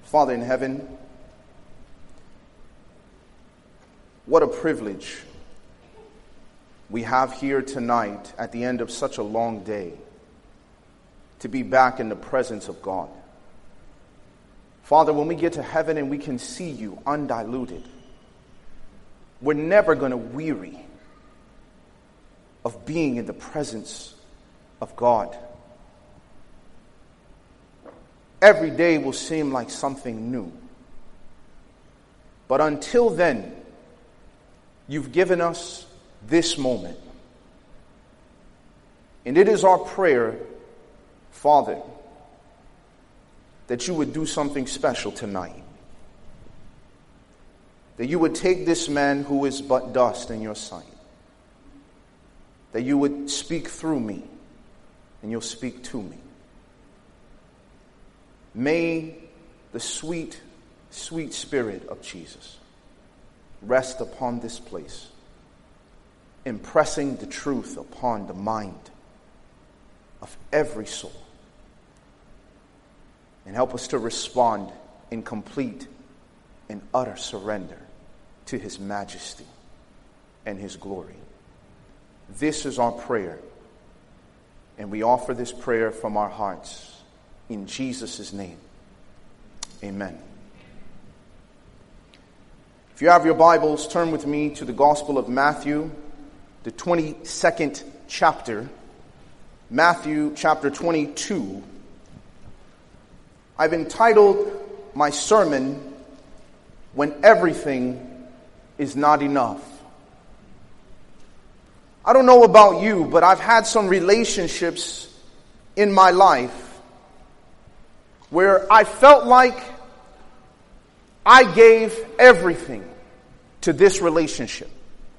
Father in heaven, what a privilege we have here tonight at the end of such a long day to be back in the presence of God. Father, when we get to heaven and we can see you undiluted, we're never going to weary of being in the presence of God. Every day will seem like something new. But until then, you've given us this moment. And it is our prayer, Father, that you would do something special tonight. That you would take this man who is but dust in your sight. That you would speak through me and you'll speak to me. May the sweet, sweet Spirit of Jesus rest upon this place, impressing the truth upon the mind of every soul. And help us to respond in complete and utter surrender to His majesty and His glory. This is our prayer, and we offer this prayer from our hearts in Jesus' name. Amen. If you have your Bibles, turn with me to the Gospel of Matthew, the 22nd chapter. Matthew chapter 22. I've entitled my sermon, When Everything is Not Enough. I don't know about you, but I've had some relationships in my life where I felt like I gave everything to this relationship.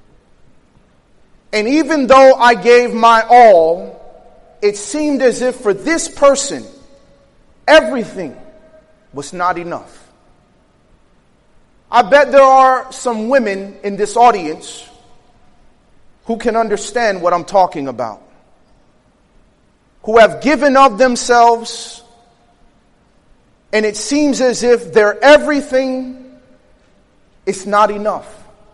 And even though I gave my all, it seemed as if for this person, everything was not enough. I bet there are some women in this audience who can understand what I'm talking about, who have given of themselves, and it seems as if their everything is not enough.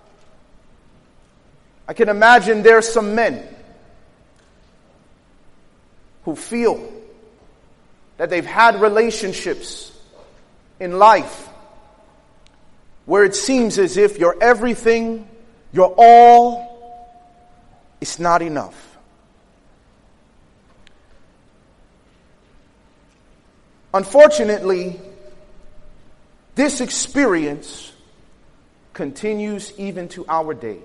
I can imagine there are some men who feel that they've had relationships in life where it seems as if your everything, your all, is not enough. Unfortunately, this experience continues even to our day.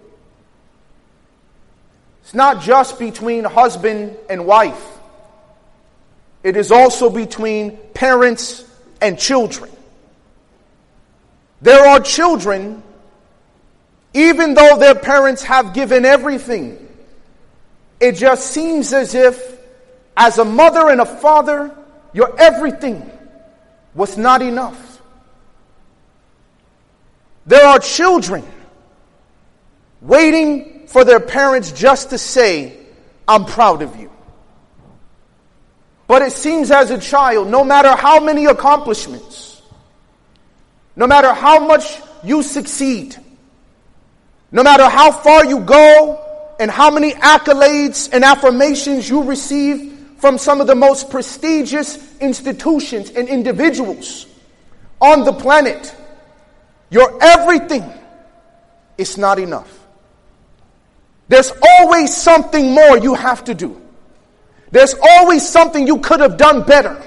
It's not just between husband and wife. It is also between parents and children. There are children, even though their parents have given everything, it just seems as if, as a mother and a father, your everything was not enough. There are children waiting for their parents just to say, I'm proud of you. But it seems as a child, no matter how many accomplishments, no matter how much you succeed, no matter how far you go and how many accolades and affirmations you receive from some of the most prestigious institutions and individuals on the planet, your everything is not enough. There's always something more you have to do. There's always something you could have done better.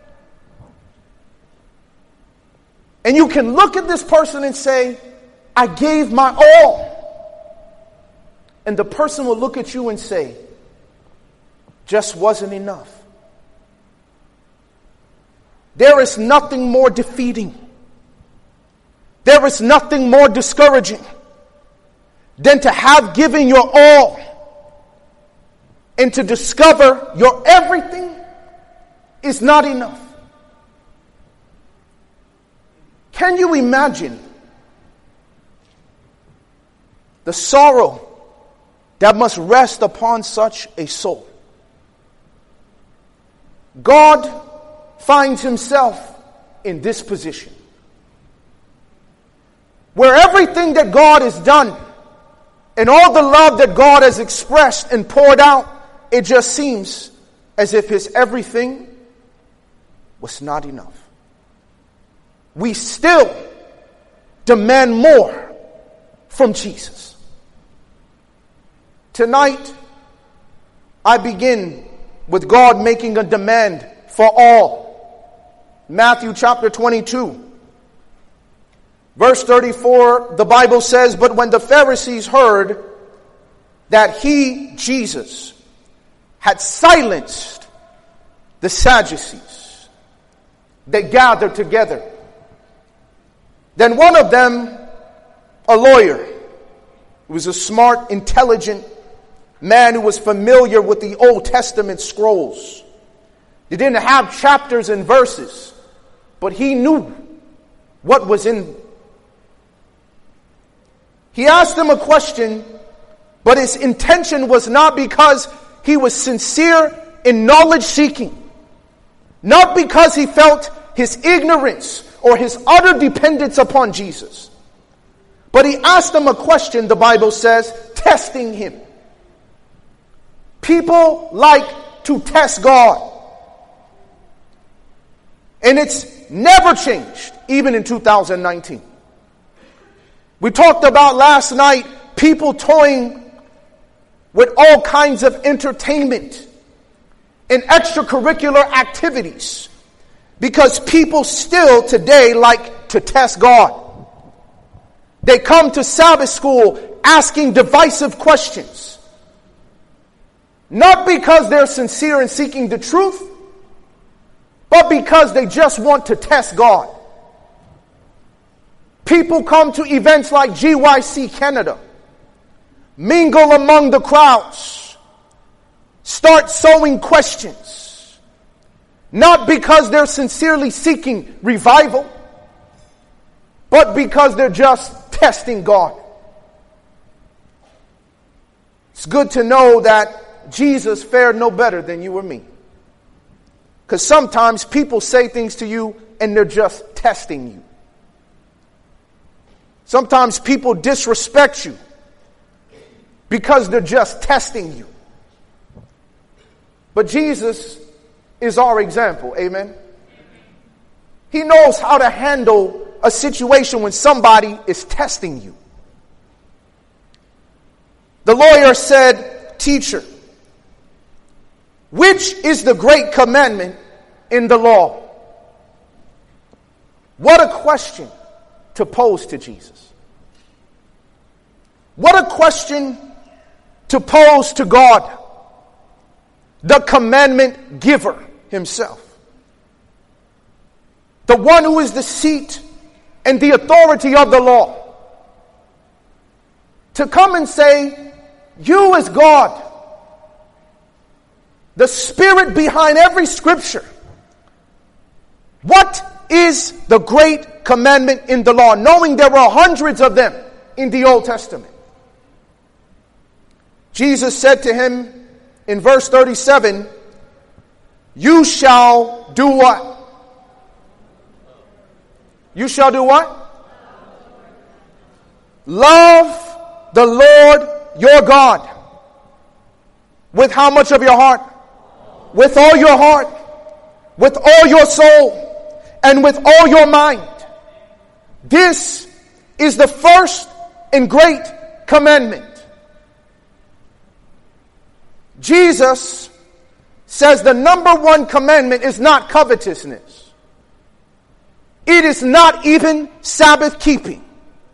And you can look at this person and say, I gave my all. And the person will look at you and say, just wasn't enough. There is nothing more defeating. There is nothing more discouraging than to have given your all and to discover your everything is not enough. Can you imagine the sorrow that must rest upon such a soul? God finds himself in this position. where everything that God has done and all the love that God has expressed and poured out, it just seems as if his everything was not enough. We still demand more from Jesus. Tonight, I begin with God making a demand for all. Matthew chapter 22. Verse 34, the Bible says, "But when the Pharisees heard that he, Jesus, had silenced the Sadducees, they gathered together. Then one of them, a lawyer, who was a smart, intelligent man who was familiar with the Old Testament scrolls. They didn't have chapters and verses, but he knew what was in. He asked them a question, but his intention was not because he was sincere in knowledge seeking, not because he felt his ignorance or his utter dependence upon Jesus. But he asked them a question, the Bible says, testing him. People like to test God. And it's never changed, even in 2019. We talked about last night people toying with all kinds of entertainment and extracurricular activities because people still today like to test God. They come to Sabbath school asking divisive questions. Not because they're sincere in seeking the truth, but because they just want to test God. People come to events like GYC Canada, mingle among the crowds, start sowing questions, not because they're sincerely seeking revival, but because they're just testing God. It's good to know that Jesus fared no better than you or me. Because sometimes people say things to you and they're just testing you. Sometimes people disrespect you because they're just testing you. But Jesus is our example, amen? He knows how to handle a situation when somebody is testing you. The lawyer said, "Teacher, which is the great commandment in the law?" What a question to pose to Jesus. What a question to pose to God, the commandment giver himself. The one who is the seat and the authority of the law. To come and say, you as God, the spirit behind every scripture, what is the great commandment in the law? Knowing there were hundreds of them in the Old Testament. Jesus said to him in verse 37, "You shall do what?" You shall do what? Love the Lord your God. With how much of your heart? With all your heart. With all your soul. And with all your mind. This is the first and great commandment. Jesus says the number one commandment is not covetousness. It is not even Sabbath keeping.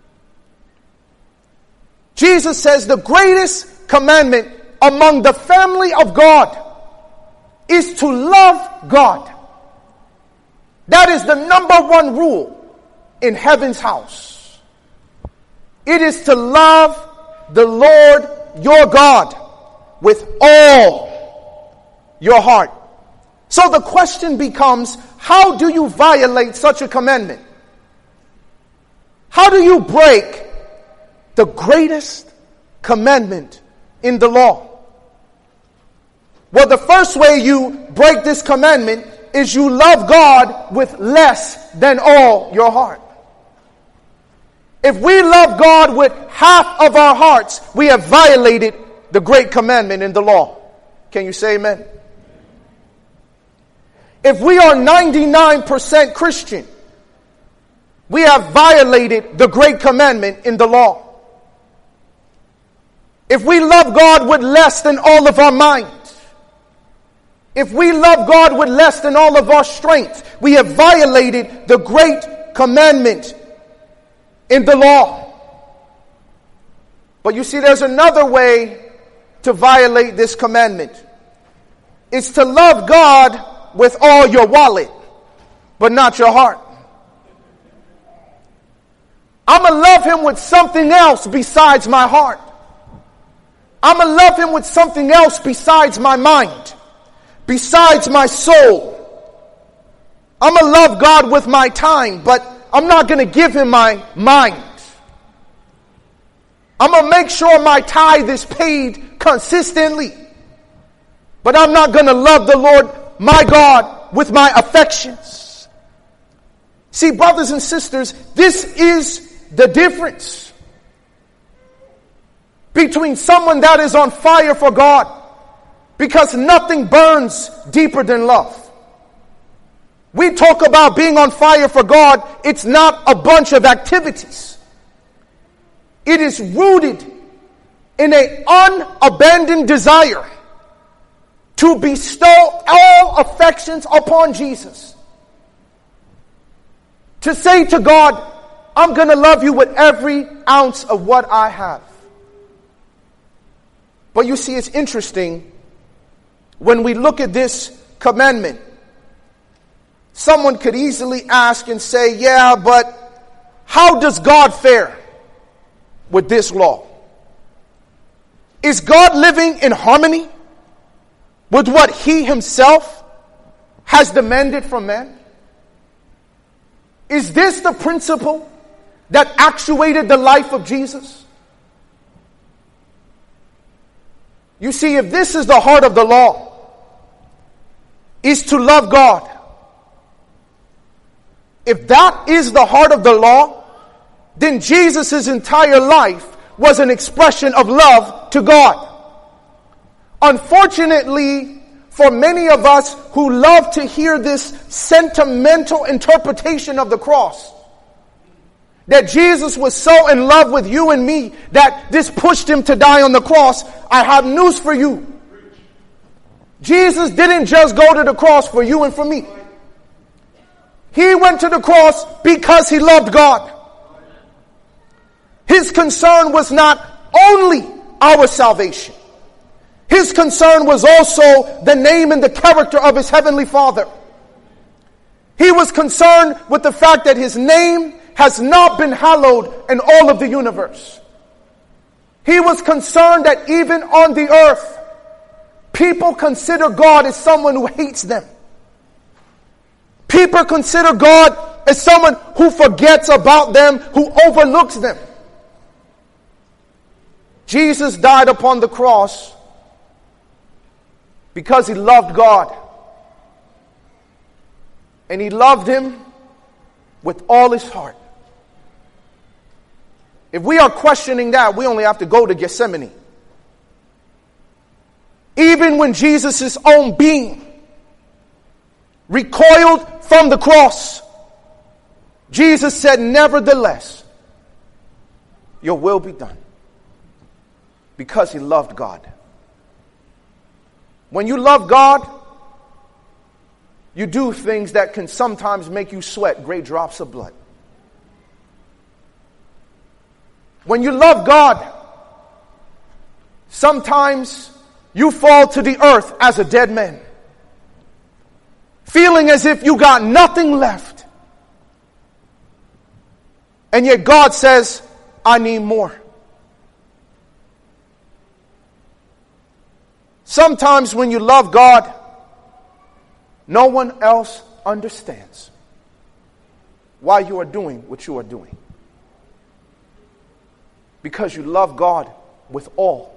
Jesus says the greatest commandment among the family of God is to love God. That is the number one rule in heaven's house. It is to love the Lord your God with all your heart. So the question becomes, how do you violate such a commandment? How do you break the greatest commandment in the law? Well, the first way you break this commandment is you love God with less than all your heart. If we love God with half of our hearts, we have violated the great commandment in the law. Can you say amen? If we are 99% Christian, we have violated the great commandment in the law. If we love God with less than all of our mind, if we love God with less than all of our strength, we have violated the great commandment in the law. But you see, there's another way to violate this commandment. It's to love God with all your wallet, but not your heart. I'm going to love him with something else besides my heart. I'm going to love him with something else besides my mind, besides my soul. I'm going to love God with my time, but I'm not going to give him my mind. I'm going to make sure my tithe is paid consistently, but I'm not going to love the Lord my God with my affections. See, brothers and sisters, this is the difference between someone that is on fire for God, because nothing burns deeper than love. We talk about being on fire for God. It's not a bunch of activities. It is rooted in an unabandoned desire to bestow all affections upon Jesus. To say to God, I'm going to love you with every ounce of what I have. But you see, it's interesting when we look at this commandment. Someone could easily ask and say, yeah, but how does God fare with this law? Is God living in harmony with what he himself has demanded from man? Is this the principle that actuated the life of Jesus? You see, if this is the heart of the law, is to love God. If that is the heart of the law, then Jesus' entire life was an expression of love to God. Unfortunately, for many of us who love to hear this sentimental interpretation of the cross, that Jesus was so in love with you and me that this pushed him to die on the cross, I have news for you. Jesus didn't just go to the cross for you and for me. He went to the cross because he loved God. His concern was not only our salvation. His concern was also the name and the character of his heavenly Father. He was concerned with the fact that his name has not been hallowed in all of the universe. He was concerned that even on the earth, people consider God as someone who hates them. People consider God as someone who forgets about them, who overlooks them. Jesus died upon the cross because he loved God. And he loved him with all his heart. If we are questioning that, we only have to go to Gethsemane. Even when Jesus' own being recoiled from the cross, Jesus said, nevertheless, your will be done. Because he loved God. When you love God, you do things that can sometimes make you sweat great drops of blood. When you love God, sometimes you fall to the earth as a dead man, feeling as if you got nothing left. And yet God says, I need more. Sometimes when you love God, no one else understands why you are doing what you are doing. Because you love God with all.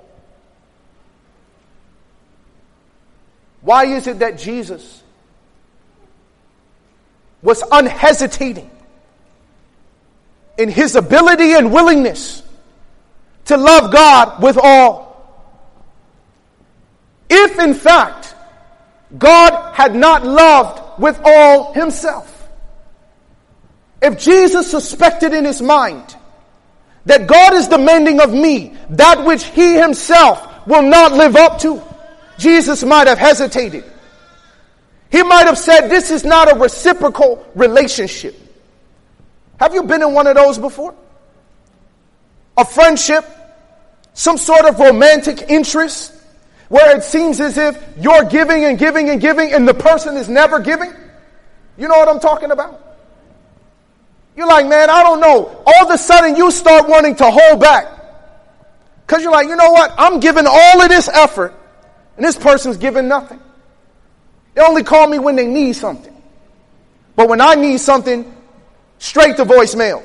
Why is it that Jesus was unhesitating in his ability and willingness to love God with all. If in fact God had not loved with all himself, if Jesus suspected in his mind that God is demanding of me that which he himself will not live up to, Jesus might have hesitated. He might have said, this is not a reciprocal relationship. Have you been in one of those before? A friendship, some sort of romantic interest, where it seems as if you're giving and giving and giving and the person is never giving? You know what I'm talking about? You're like, man, I don't know. All of a sudden you start wanting to hold back. Because you're like, you know what? I'm giving all of this effort and this person's giving nothing. They only call me when they need something. But when I need something, straight to voicemail.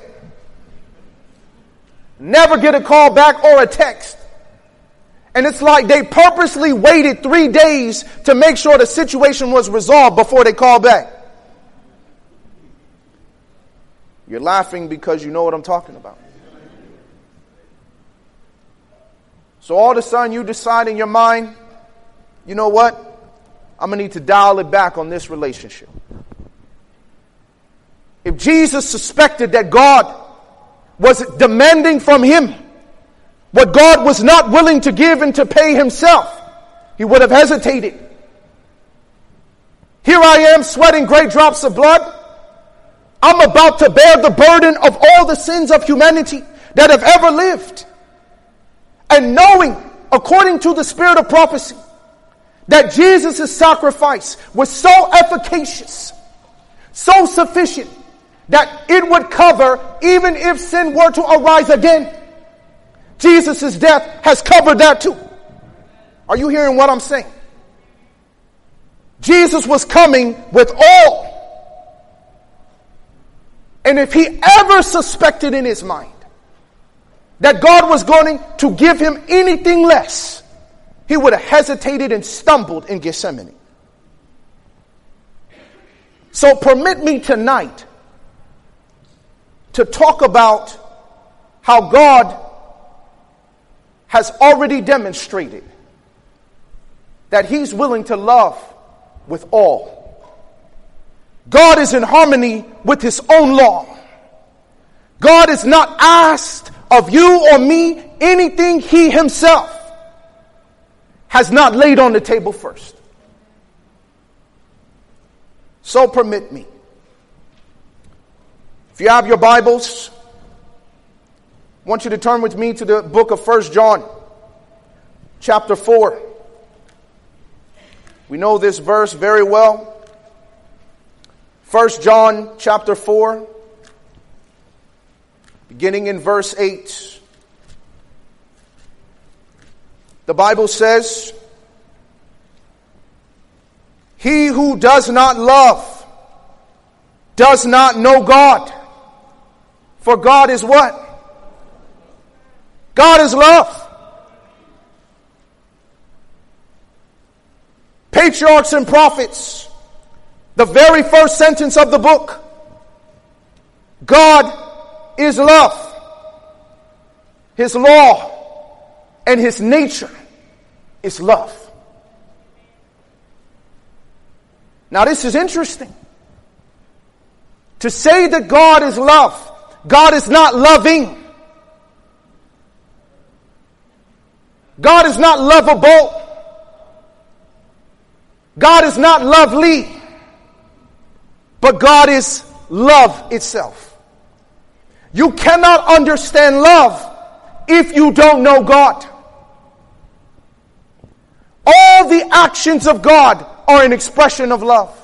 Never get a call back or a text. And it's like they purposely waited 3 days to make sure the situation was resolved before they call back. You're laughing because you know what I'm talking about. So all of a sudden you decide in your mind, you know what? I'm going to need to dial it back on this relationship. If Jesus suspected that God was demanding from him what God was not willing to give and to pay himself, he would have hesitated. Here I am sweating great drops of blood. I'm about to bear the burden of all the sins of humanity that have ever lived. And knowing, according to the spirit of prophecy, that Jesus' sacrifice was so efficacious, so sufficient, that it would cover even if sin were to arise again. Jesus' death has covered that too. Are you hearing what I'm saying? Jesus was coming with all. And if he ever suspected in his mind that God was going to give him anything less, he would have hesitated and stumbled in Gethsemane. So permit me tonight to talk about how God has already demonstrated that he's willing to love with all. God is in harmony with his own law. God is not asked of you or me anything he himself has not laid on the table first. So permit me. If you have your Bibles, I want you to turn with me to the book of 1 John, chapter 4. We know this verse very well. 1 John chapter 4, beginning in verse 8. The Bible says, he who does not love does not know God. For God is what? God is love. Patriarchs and prophets, the very first sentence of the book, God is love. His law and his nature is love. Now this is interesting. To say that God is love, God is not loving. God is not lovable. God is not lovely. But God is love itself. You cannot understand love if you don't know God. All the actions of God are an expression of love.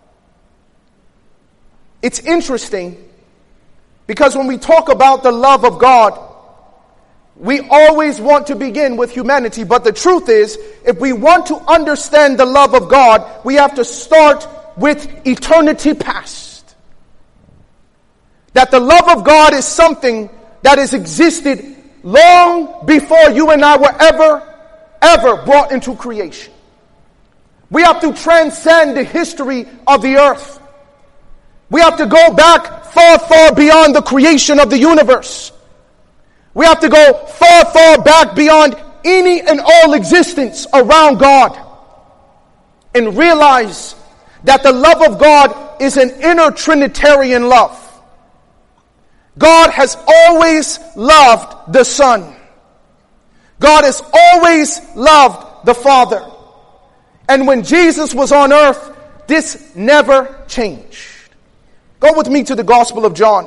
It's interesting because when we talk about the love of God, we always want to begin with humanity. But the truth is, if we want to understand the love of God, we have to start with eternity past. That the love of God is something that has existed long before you and I were ever brought into creation. We have to transcend the history of the earth We have to go back far, far beyond the creation of the universe. We have to go far, far back beyond any and all existence around God and realize that the love of God is an inner Trinitarian love. God has always loved the Son. God has always loved the Father. And when Jesus was on earth, this never changed. Go with me to the Gospel of John.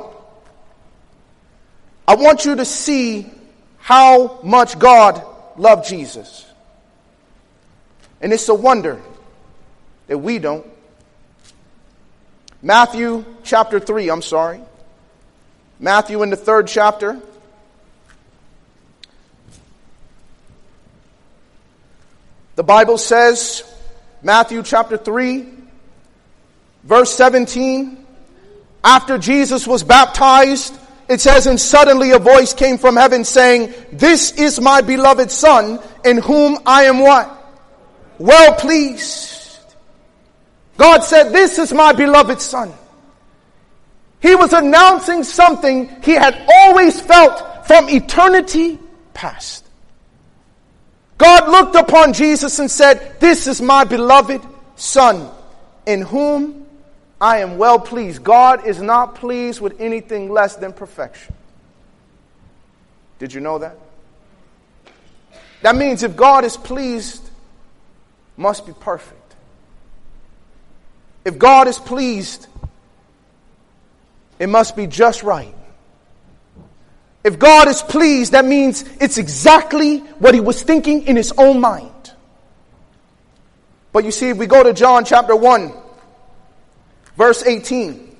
I want you to see how much God loved Jesus. And it's a wonder that we don't. Matthew chapter 3, Matthew in the 3rd chapter. The Bible says, Matthew chapter 3, verse 17, after Jesus was baptized, it says, and suddenly a voice came from heaven saying, this is my beloved Son, in whom I am what? Well pleased. God said, this is my beloved Son. He was announcing something he had always felt from eternity past. God looked upon Jesus and said, this is my beloved Son, in whom I am well pleased. God is not pleased with anything less than perfection. Did you know that? That means if God is pleased, must be perfect. If God is pleased, it must be just right. If God is pleased, that means it's exactly what he was thinking in his own mind. But you see, if we go to John chapter 1, verse 18.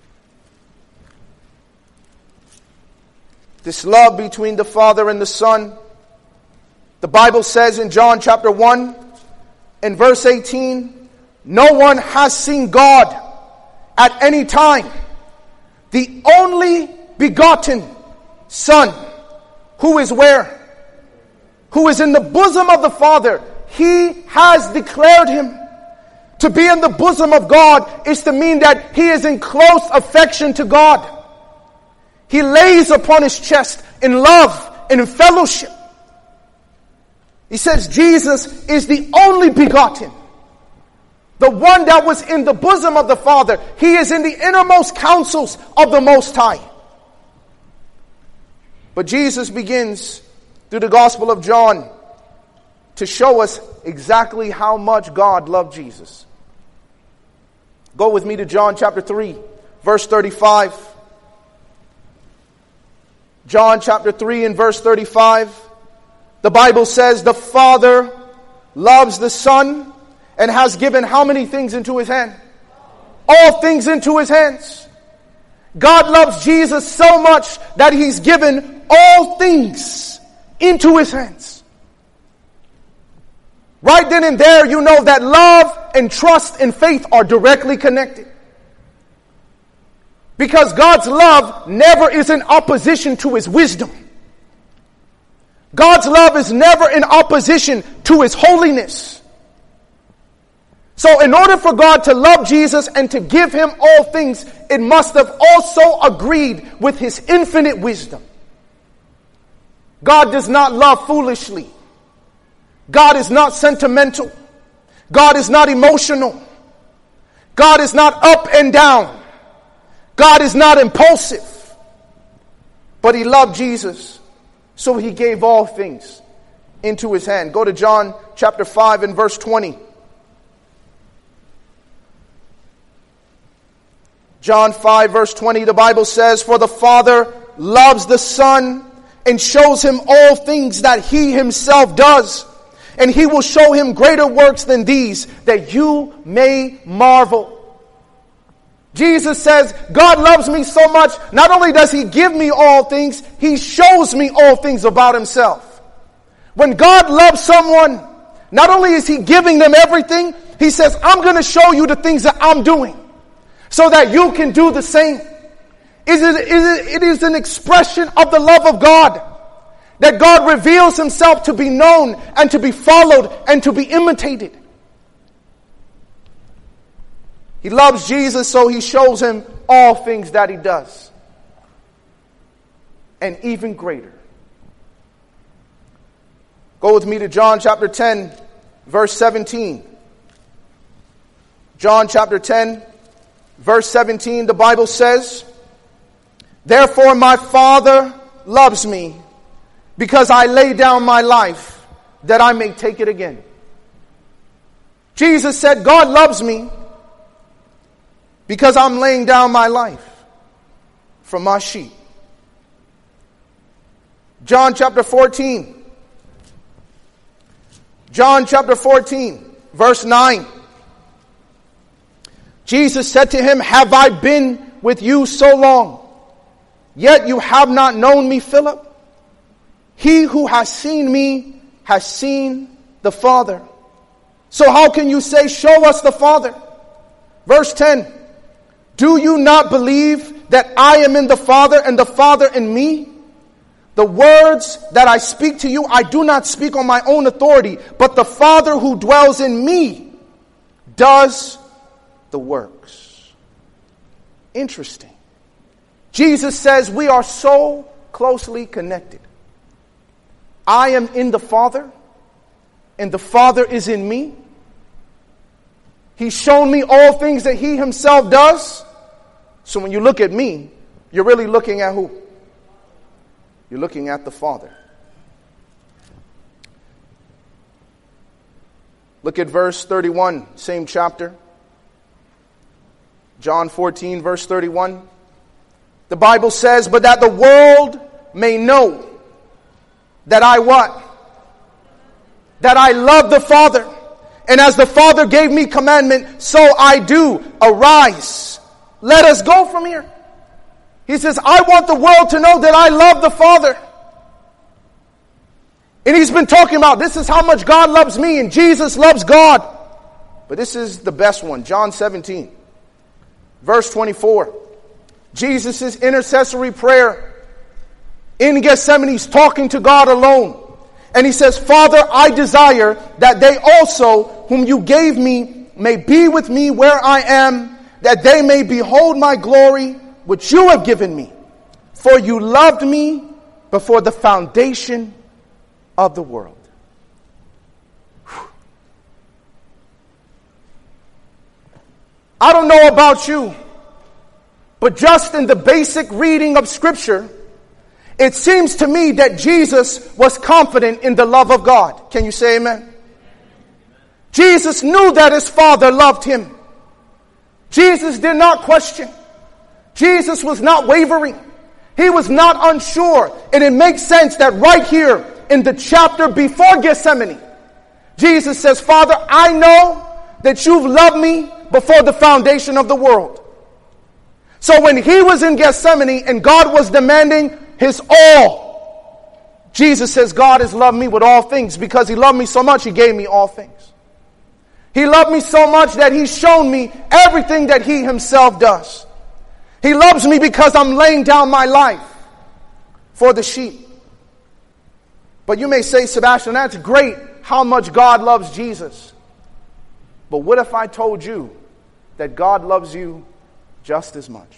This love between the Father and the Son. The Bible says in John chapter 1 and verse 18, no one has seen God at any time. The only begotten Son, who is where? Who is in the bosom of the Father. He has declared him. To be in the bosom of God is to mean that he is in close affection to God. He lays upon his chest in love and in fellowship. He says Jesus is the only begotten. The one that was in the bosom of the Father. He is in the innermost counsels of the Most High. But Jesus begins through the Gospel of John to show us exactly how much God loved Jesus. Go with me to John chapter 3, verse 35. John chapter 3 and verse 35. The Bible says the Father loves the Son and has given how many things into his hand? All things into his hands. God loves Jesus so much that he's given all things into his hands. Right then and there, you know that love and trust and faith are directly connected. Because God's love never is in opposition to his wisdom. God's love is never in opposition to his holiness. So in order for God to love Jesus and to give him all things, it must have also agreed with his infinite wisdom. God does not love foolishly. God is not sentimental. God is not emotional. God is not up and down. God is not impulsive. But he loved Jesus, so he gave all things into his hand. Go to John chapter 5 and verse 20. John 5 verse 20, the Bible says, for the Father loves the Son and shows him all things that he himself does. And he will show him greater works than these, that you may marvel. Jesus says, God loves me so much, not only does he give me all things, he shows me all things about himself. When God loves someone, not only is he giving them everything, he says, I'm going to show you the things that I'm doing, so that you can do the same. It is an expression of the love of God. That God reveals himself to be known and to be followed and to be imitated. He loves Jesus, so he shows him all things that he does. And even greater. Go with me to John chapter 10, verse 17. John chapter 10, verse 17, the Bible says, "Therefore my Father loves me, because I lay down my life, that I may take it again." Jesus said, God loves me because I'm laying down my life for my sheep. John chapter 14. John chapter 14, verse 9. Jesus said to him, "Have I been with you so long, yet you have not known me, Philip? He who has seen me has seen the Father. So how can you say, 'Show us the Father'?" Verse 10. "Do you not believe that I am in the Father and the Father in me? The words that I speak to you, I do not speak on my own authority, but the Father who dwells in me does the works." Interesting. Jesus says we are so closely connected. I am in the Father, and the Father is in me. He's shown me all things that he himself does. So when you look at me, you're really looking at who? You're looking at the Father. Look at verse 31, same chapter. John 14, verse 31. The Bible says, "But that the world may know that I" what? "That I love the Father. And as the Father gave me commandment, so I do. Arise. Let us go from here." He says, I want the world to know that I love the Father. And he's been talking about this is how much God loves me and Jesus loves God. But this is the best one. John 17, verse 24. Jesus' intercessory prayer in Gethsemane. He's talking to God alone. And he says, "Father, I desire that they also, whom you gave me, may be with me where I am, that they may behold my glory, which you have given me. For you loved me before the foundation of the world." I don't know about you, but just in the basic reading of Scripture, it seems to me that Jesus was confident in the love of God. Can you say amen? Jesus knew that his Father loved him. Jesus did not question. Jesus was not wavering. He was not unsure. And it makes sense that right here in the chapter before Gethsemane, Jesus says, "Father, I know that you've loved me before the foundation of the world." So when he was in Gethsemane and God was demanding his all, Jesus says, God has loved me with all things. Because he loved me so much, he gave me all things. He loved me so much that he's shown me everything that he himself does. He loves me because I'm laying down my life for the sheep. But you may say, Sebastian, that's great how much God loves Jesus. But what if I told you that God loves you just as much?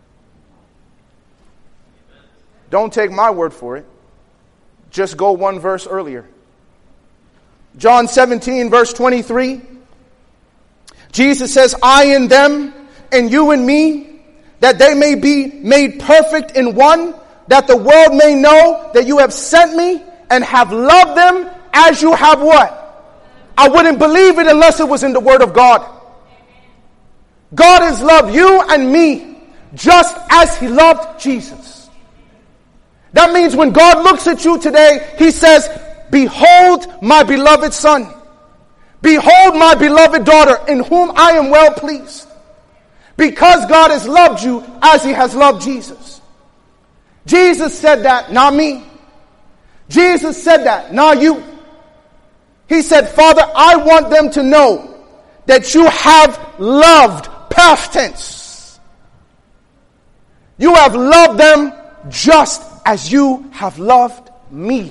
Don't take my word for it. Just go one verse earlier. John 17, verse 23. Jesus says, "I in them and you in me, that they may be made perfect in one, that the world may know that you have sent me and have loved them as you have" what? I wouldn't believe it unless it was in the Word of God. God has loved you and me just as he loved Jesus. That means when God looks at you today, he says, "Behold my beloved son. Behold my beloved daughter, in whom I am well pleased." Because God has loved you as he has loved Jesus. Jesus said that, not me. Jesus said that, not you. He said, "Father, I want them to know that you have loved," past tense. "You have loved them just as you have loved me."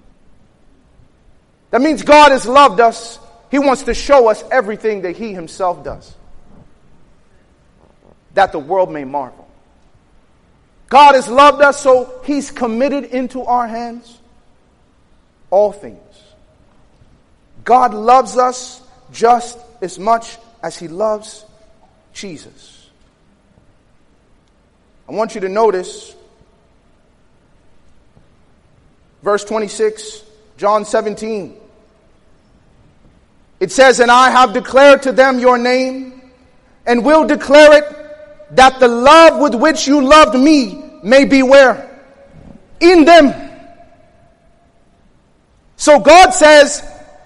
That means God has loved us. He wants to show us everything that he himself does. that the world may marvel. God has loved us, so he's committed into our hands all things. God loves us just as much as he loves Jesus. I want you to notice verse 26, John 17. It says, "And I have declared to them your name, and will declare it, that the love with which you loved me may be where? In them." So God says,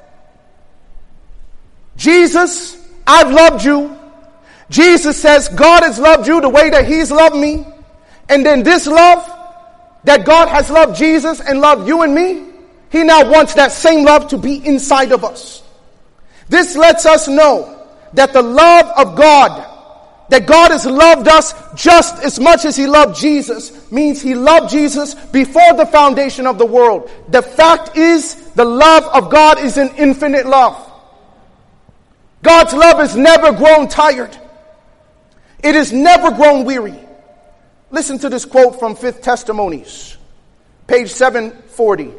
Jesus, I've loved you. Jesus says, God has loved you the way that he's loved me. And then this love that God has loved Jesus and loved you and me, he now wants that same love to be inside of us. This lets us know that the love of God, that God has loved us just as much as he loved Jesus, means he loved Jesus before the foundation of the world. The fact is, the love of God is an infinite love. God's love has never grown tired. It has never grown weary. Listen to this quote from Fifth Testimonies, page 740.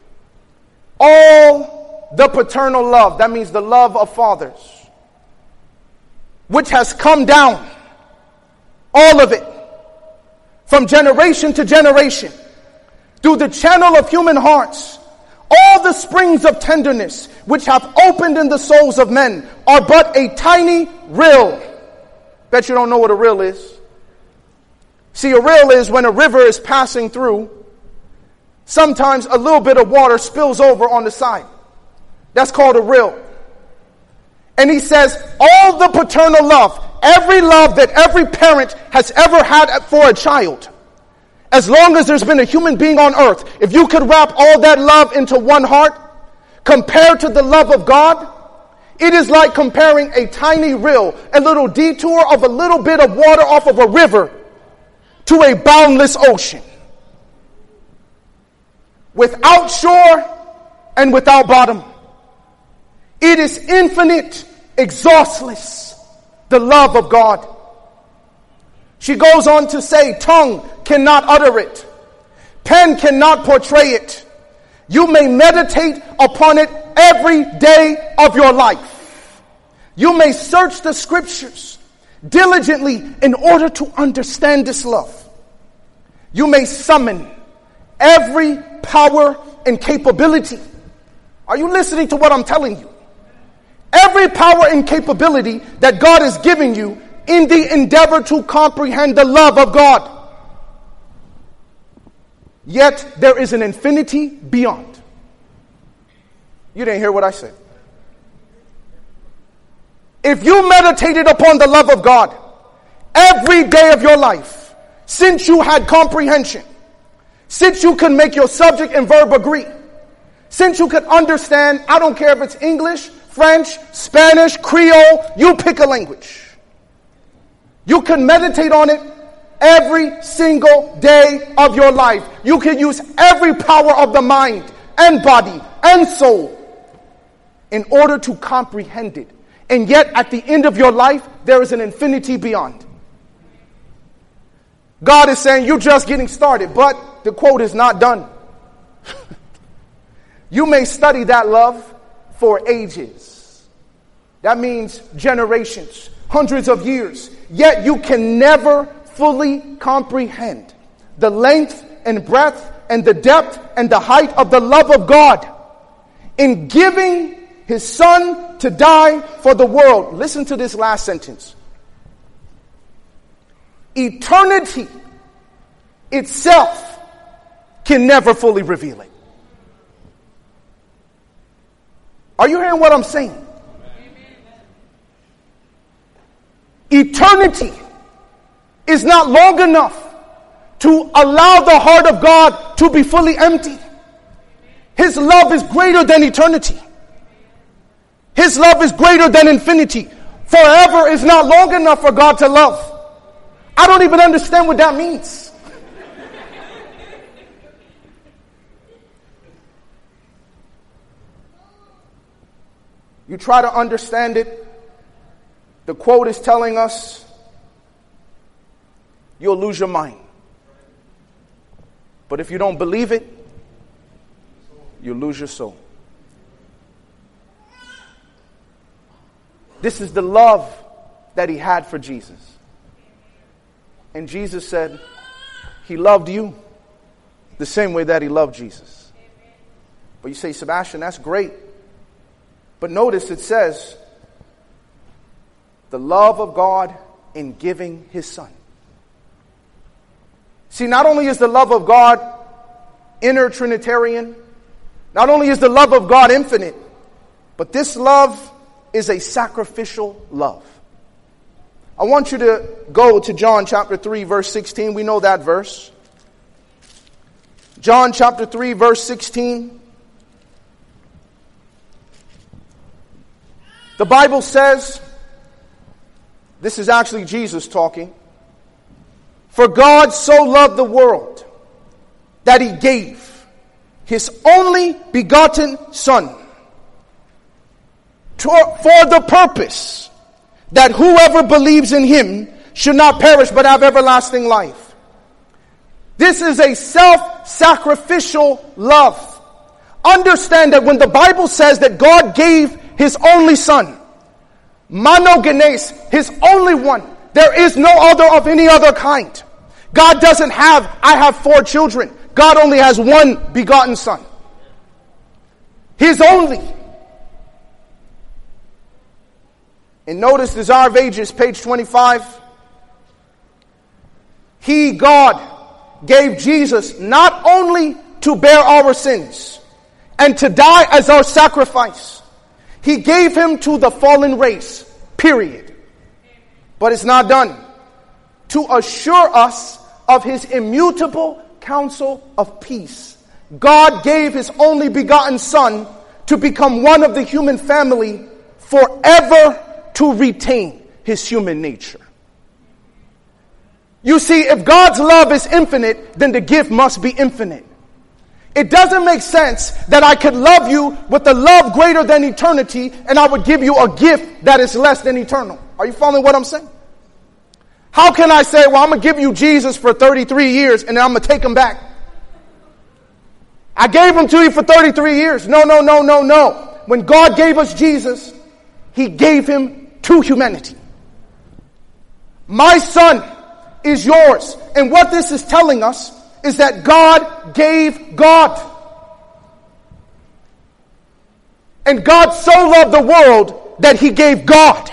"All the paternal love," that means the love of fathers, "which has come down, all of it, from generation to generation, through the channel of human hearts, all the springs of tenderness which have opened in the souls of men are but a tiny rill." Bet you don't know what a rill is. See, a rill is when a river is passing through, sometimes a little bit of water spills over on the side. That's called a rill. And he says, all the paternal love, every love that every parent has ever had for a child, as long as there's been a human being on earth, if you could wrap all that love into one heart, compared to the love of God, it is like comparing a tiny rill, a little detour of a little bit of water off of a river, to a boundless ocean. Without shore and without bottom. It is infinite, exhaustless, the love of God. She goes on to say, tongue cannot utter it. Pen cannot portray it. You may meditate upon it every day of your life. You may search the scriptures diligently in order to understand this love. You may summon every power and capability. Are you listening to what I'm telling you? Every power and capability that God is giving you in the endeavor to comprehend the love of God. Yet there is an infinity beyond. You didn't hear what I said. If you meditated upon the love of God every day of your life, since you had comprehension, since you could make your subject and verb agree, since you could understand, I don't care if it's English, French, Spanish, Creole, you pick a language. You can meditate on it every single day of your life. You can use every power of the mind and body and soul in order to comprehend it. And yet at the end of your life, there is an infinity beyond. God is saying you're just getting started, but the quote is not done. You may study that love for ages. That means generations, hundreds of years. Yet you can never fully comprehend the length and breadth and the depth and the height of the love of God in giving his son to die for the world. Listen to this last sentence. Eternity itself can never fully reveal it. Are you hearing what I'm saying? Eternity is not long enough to allow the heart of God to be fully empty. His love is greater than eternity. His love is greater than infinity. Forever is not long enough for God to love. I don't even understand what that means. You try to understand it. The quote is telling us you'll lose your mind. But if you don't believe it, you'll lose your soul. This is the love that he had for Jesus. And Jesus said he loved you the same way that he loved Jesus. But you say, Sebastian, that's great. But notice it says, the love of God in giving his son. See, not only is the love of God inner Trinitarian, not only is the love of God infinite, but this love is a sacrificial love. I want you to go to John chapter 3, verse 16. We know that verse. John chapter 3, verse 16. The Bible says, this is actually Jesus talking, for God so loved the world that he gave his only begotten Son for the purpose that whoever believes in him should not perish but have everlasting life. This is a self-sacrificial love. Understand that when the Bible says that God gave his only Son, monogenes, his only one, there is no other of any other kind. God doesn't have, I have 4 children. God only has one begotten Son. His only. And notice Desire of Ages, page 25. He, God, gave Jesus not only to bear our sins and to die as our sacrifice. He gave him to the fallen race, period. But it's not done. To assure us of his immutable counsel of peace. God gave his only begotten Son to become one of the human family, forever to retain his human nature. You see, if God's love is infinite, then the gift must be infinite. It doesn't make sense that I could love you with a love greater than eternity and I would give you a gift that is less than eternal. Are you following what I'm saying? How can I say, well, I'm going to give you Jesus for 33 years and then I'm going to take him back? I gave him to you for 33 years. No. When God gave us Jesus, he gave him to humanity. My son is yours. And what this is telling us is that God gave God. And God so loved the world that he gave God.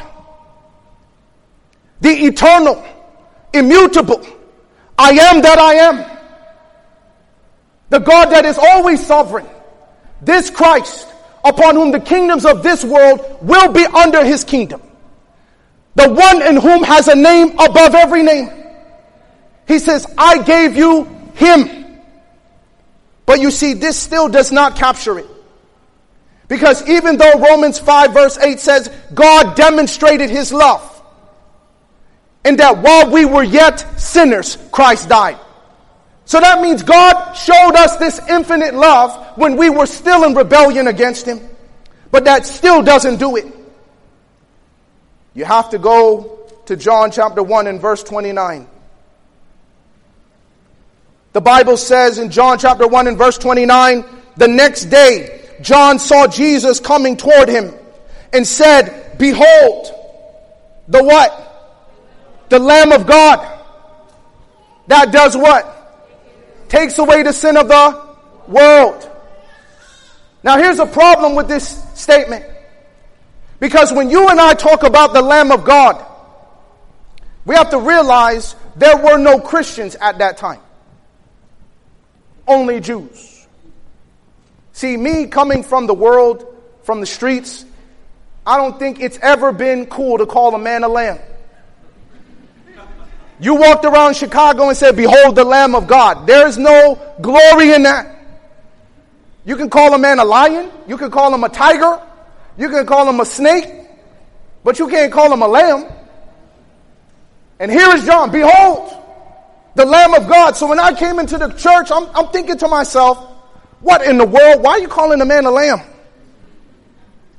The eternal, immutable, I am that I am. The God that is always sovereign. This Christ, upon whom the kingdoms of this world will be under his kingdom. The one in whom has a name above every name. He says, I gave you him. But you see, this still does not capture it. Because even though Romans 5 verse 8 says, God demonstrated his love. And that while we were yet sinners, Christ died. So that means God showed us this infinite love when we were still in rebellion against him. But that still doesn't do it. You have to go to John chapter 1 and verse 29. The Bible says in John chapter 1 and verse 29, the next day, John saw Jesus coming toward him and said, behold, the what? The Lamb of God. That does what? Takes away the sin of the world. Now here's a problem with this statement. Because when you and I talk about the Lamb of God, we have to realize there were no Christians at that time. Only Jews. See, me coming from the world, from the streets, I don't think it's ever been cool to call a man a lamb. You walked around Chicago and said, behold the Lamb of God. There is no glory in that. You can call a man a lion. You can call him a tiger. You can call him a snake. But you can't call him a lamb. And here is John. Behold, the Lamb of God. So when I came into the church, I'm thinking to myself, what in the world? Why are you calling a man a lamb?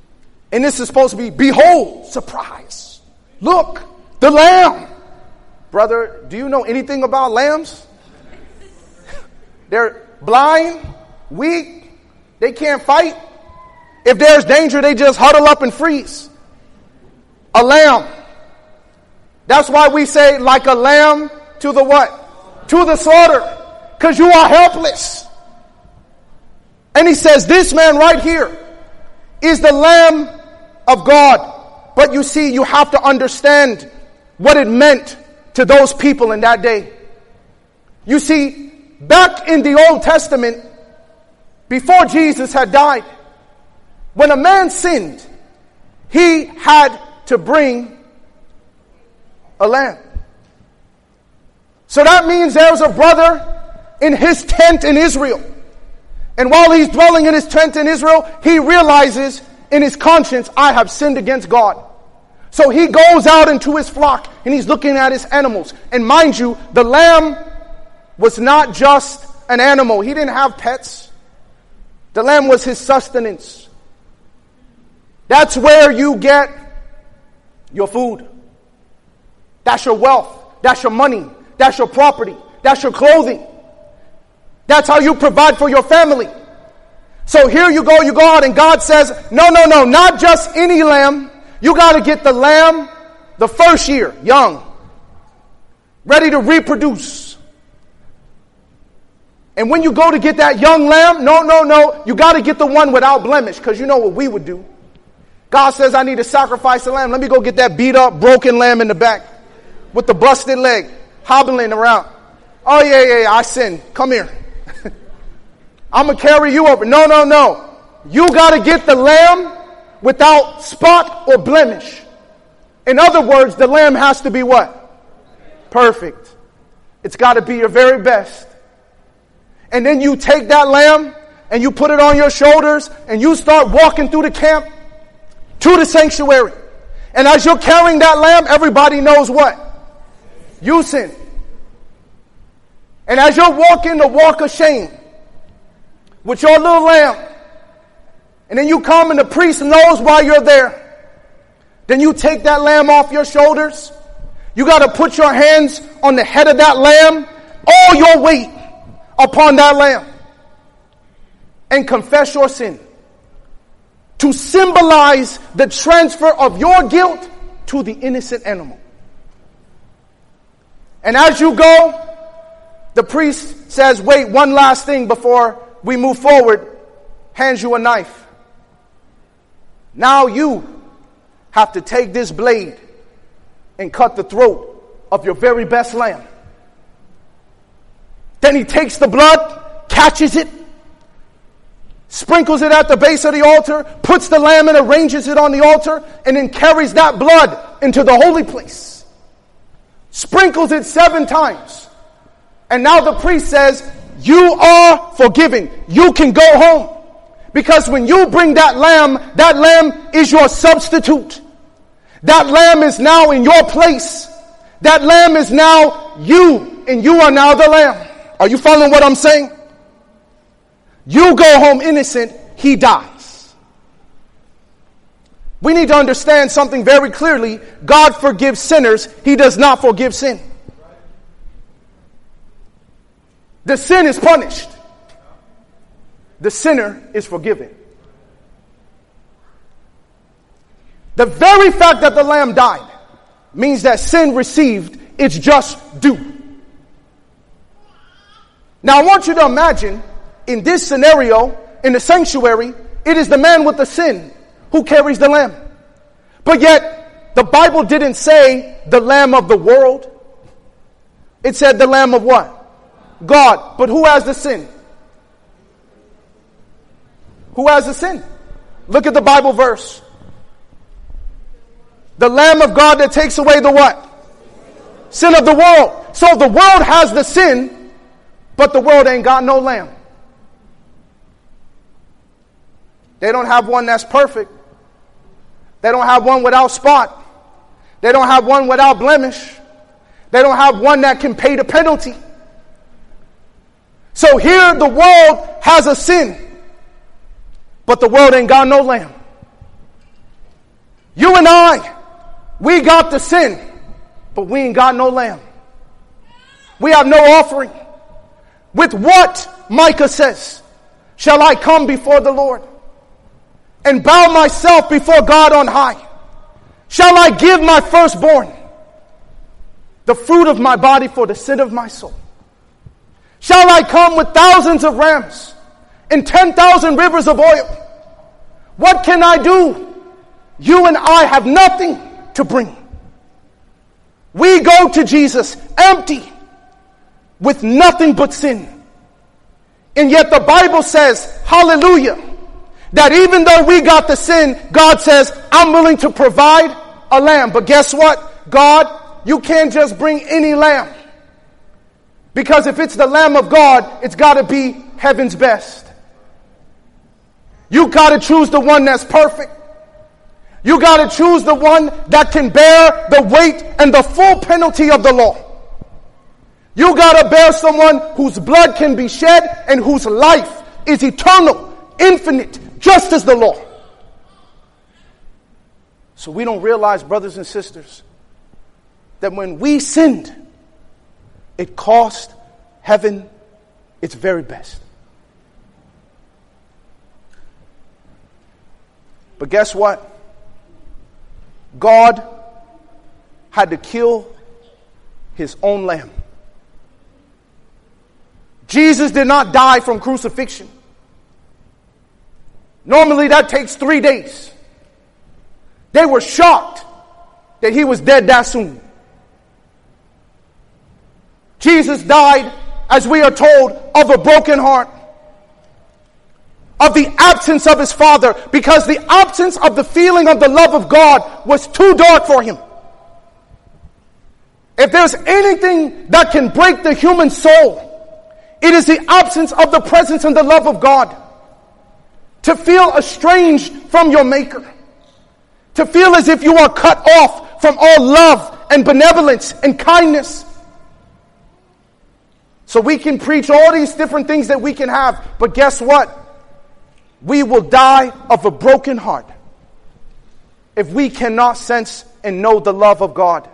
And this is supposed to be, behold, surprise. Look, the Lamb Brother, do you know anything about lambs? They're blind, weak, they can't fight. If there's danger, they just huddle up and freeze. A lamb. That's why we say like a lamb to the what? To the slaughter. Because you are helpless. And he says this man right here is the Lamb of God. But you see, you have to understand what it meant to those people in that day. You see, back in the Old Testament, before Jesus had died, when a man sinned, he had to bring a lamb. So that means there's a brother in his tent in Israel. And while he's dwelling in his tent in Israel, he realizes in his conscience, I have sinned against God. So he goes out into his flock and he's looking at his animals. And mind you, the lamb was not just an animal. He didn't have pets. The lamb was his sustenance. That's where you get your food. That's your wealth. That's your money. That's your property. That's your clothing. That's how you provide for your family. So here you go out and God says, no, not just any lamb. You got to get the lamb the first year, young, ready to reproduce. And when you go to get that young lamb, no, you got to get the one without blemish, because you know what we would do. God says, I need to sacrifice a lamb. Let me go get that beat up, broken lamb in the back with the busted leg, hobbling around. Oh, yeah, I sinned. Come here. I'm going to carry you over. No. You got to get the lamb without spot or blemish. In other words, the lamb has to be what? Perfect. It's got to be your very best. And then you take that lamb and you put it on your shoulders and you start walking through the camp to the sanctuary. And as you're carrying that lamb, everybody knows what? You sin. And as you're walking the walk of shame with your little lamb, and then you come and the priest knows why you're there, then you take that lamb off your shoulders. You got to put your hands on the head of that lamb, all your weight upon that lamb, and confess your sin to symbolize the transfer of your guilt to the innocent animal. And as you go, the priest says, wait, one last thing before we move forward, hands you a knife. Now you have to take this blade and cut the throat of your very best lamb. Then he takes the blood, catches it, sprinkles it at the base of the altar, puts the lamb and arranges it on the altar, and then carries that blood into the holy place. Sprinkles it 7 times. And now the priest says, you are forgiven. You can go home. Because when you bring that lamb is your substitute. That lamb is now in your place. That lamb is now you, and you are now the lamb. Are you following what I'm saying? You go home innocent, he dies. We need to understand something very clearly. God forgives sinners. He does not forgive sin. The sin is punished. The sinner is forgiven. The very fact that the lamb died means that sin received its just due. Now I want you to imagine, in this scenario, in the sanctuary, it is the man with the sin who carries the lamb. But yet, the Bible didn't say the lamb of the world. It said the lamb of what? God. But who has the sin? Who has the sin? Look at the Bible verse. The Lamb of God that takes away the what? Sin of the world. So the world has the sin, but the world ain't got no lamb. They don't have one that's perfect. They don't have one without spot. They don't have one without blemish. They don't have one that can pay the penalty. So here the world has a sin, but the world ain't got no lamb. You and I, we got the sin, but we ain't got no lamb. We have no offering. With what, Micah says, shall I come before the Lord and bow myself before God on high? Shall I give my firstborn, the fruit of my body, for the sin of my soul? Shall I come with thousands of rams and 10,000 rivers of oil? What can I do? You and I have nothing to bring. We go to Jesus empty, with nothing but sin. And yet the Bible says, hallelujah, that even though we got the sin, God says, I'm willing to provide a lamb. But guess what? God, you can't just bring any lamb. Because if it's the Lamb of God, it's got to be heaven's best. You got to choose the one that's perfect. You got to choose the one that can bear the weight and the full penalty of the law. You got to bear someone whose blood can be shed and whose life is eternal, infinite, just as the law. So we don't realize, brothers and sisters, that when we sinned, it cost heaven its very best. But guess what? God had to kill his own lamb. Jesus did not die from crucifixion. Normally that takes 3 days. They were shocked that he was dead that soon. Jesus died, as we are told, of a broken heart, of the absence of his Father, because the absence of the feeling of the love of God was too dark for him. If there's anything that can break the human soul, it is the absence of the presence and the love of God. To feel estranged from your Maker. To feel as if you are cut off from all love and benevolence and kindness. So we can preach all these different things that we can have, but guess what? We will die of a broken heart if we cannot sense and know the love of God.